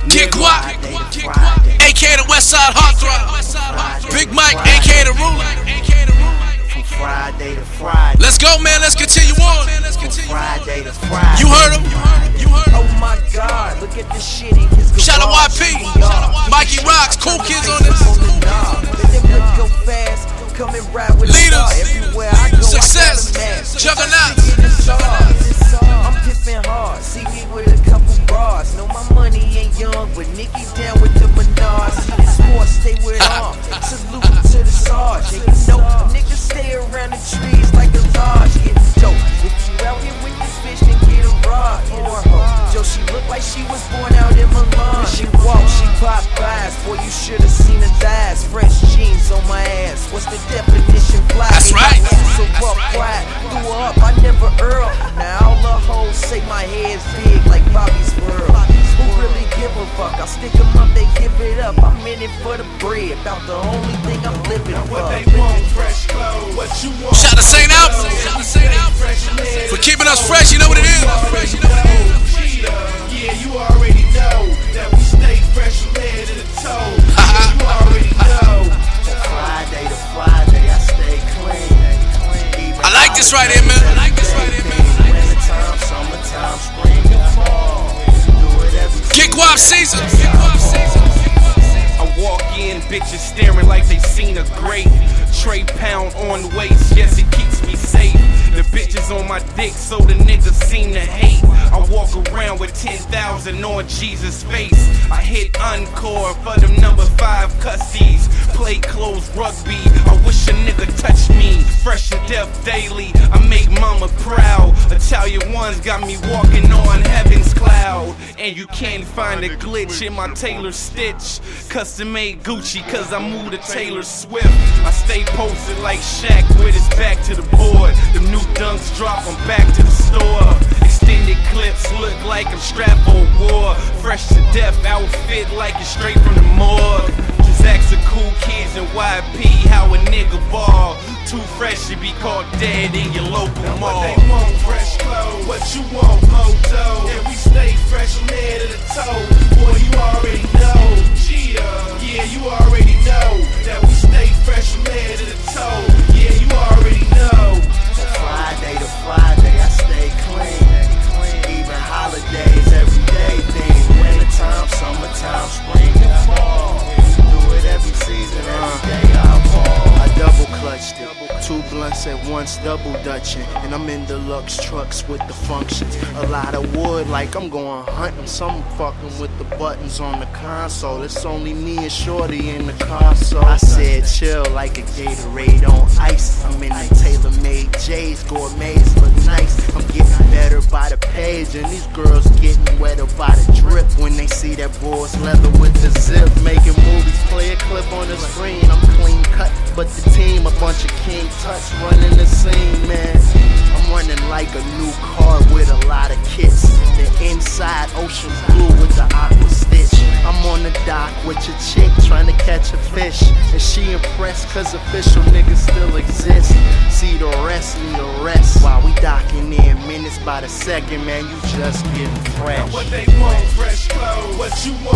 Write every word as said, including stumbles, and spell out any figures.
Kid Guap, A K A the Westside Heartthrob, Big Mike, A K A the Ruler. From Friday to Friday. Let's go, man. Let's continue on. From Friday to Friday. You heard him. You heard him. Oh my God, look at the shit in his garage. Shout out Y P, Mikey Rocks, cool kids on this. Come and ride with Leaders, everywhere I go, success, juggernauts. I'm pimping hard, see me with a couple bras. Know my money ain't young, but Nicky down with the Menards. See the sports, stay with arm. Salute to the Sarge. And you know, niggas stay around the trees like a lodge. Getting dope. If you out here with this bitch, then get a rod or a hoe. Joe, she look like she was born out in Milan. She walk, she pop eyes. Boy, you should've seen her thighs. Fresh jeans on my ass. What's the definition? Fly. That's right. So rough, quiet. Threw her up, I never Earl. Now all the hoes say my head's big like Bobby's World. Who really give a fuck? I stick them up, they give it up. I'm in it for the bread. About the only thing I'm living for. What they want, fresh clothes. What you want? Shout out to Saint Albert for keeping us fresh. You know what it is. Yeah, you already know that we stay fresh from head to the toe. Yeah, you already know. Friday to Friday, I stay clean. I like this right here, man. I like this right here, man. Wintertime, summertime, spring and fall. Do it every Kid Guap season. I walk in, bitches staring like they seen a great Trey Pound on waist, yes it keeps me safe. The bitches on my dick, so the niggas seem to hate. I walk around with ten thousand on Jesus' face. I hit encore for them number five cussies. Play close rugby, I wish a nigga touched me. Fresh to death daily, I make mama proud. Italian ones got me walking on heaven's cloud. And you can't find a glitch in my Taylor stitch. Custom made Gucci, cause I moved to Taylor Swift. I stay posted like Shaq with his back to the board. The new dunks drop, I'm back to the store. Extended clips look like I'm strapped for war. Fresh to death outfit like it's straight from the morgue. Just ask the cool kids in Y P how a nigga ball. Too fresh to be caught dead in your local mall. What they want, fresh clothes. What you want, moto. And we stay fresh from head to the toe. Boy, you already know. Gia, yeah, you already know that we stay fresh from head to the toe. Yeah, you already know. Friday to Friday, I stay clean. Even holidays, everyday things. Wintertime, summertime, spring and fall. Do it every season, every day I ball. I double clutched it. Two blunts at once, double dutching. And I'm in deluxe trucks with the functions. A lot of wood like I'm going hunting. Some fucking with the buttons on the console. It's only me and Shorty in the car, so I said chill like a Gatorade on ice. I'm in the tailor-made J's, gourmets look nice. I'm getting better by the page, and these girls getting wetter by the drip. When they see that boy's leather with the zip, making movies, play a clip on the screen. I'm clean cut, but the team a bunch of King Tuts running the scene, man. I'm running like a new car with a lot of kits. The inside ocean blue with the aqua stitch. I'm on the dock with your chick trying to catch a fish, and she impressed cause official niggas still exist. See the rest, need a rest while we docking in minutes by the second, man. You just getting fresh. What they want, fresh clothes. What you want?